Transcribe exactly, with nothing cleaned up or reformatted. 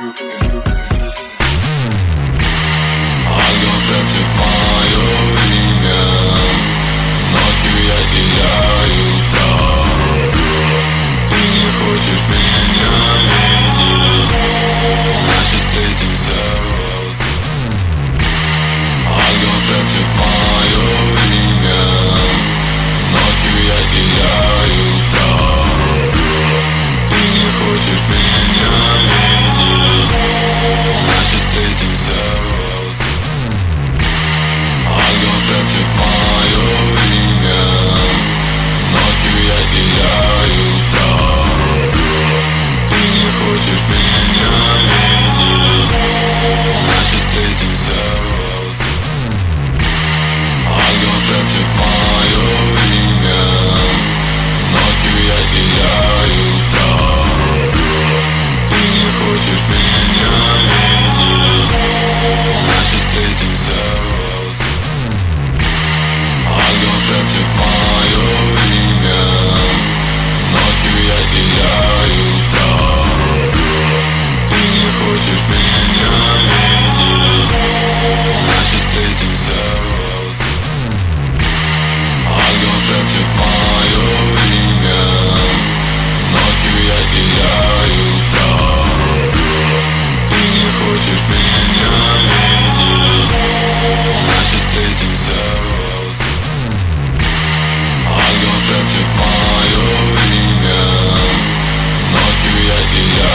Ангел шепчет мое имя, ночью я теряю страх. Ты не хочешь меня видеть, значит встретимся. Ангел шепчет мое имя, ночью я теряю страх. Ты не хочешь меня видеть, значит встретимся. Ангел шепчет мое имя, ночью я теряю страх. Ты не хочешь меня видеть, значит встретимся. Ангел шепчет мое имя, ночью я теряю страх. Ты не хочешь меня видеть, значит встретимся. Ангел шепчет мое имя, ночью я теряю страх. Ты не хочешь меня видеть, значит встретимся. Ангел шепчет мое имя, ночью я теряю страх. Ты не хочешь меня видеть, значит встретимся. Ангел шепчет мое имя, ночью я теряю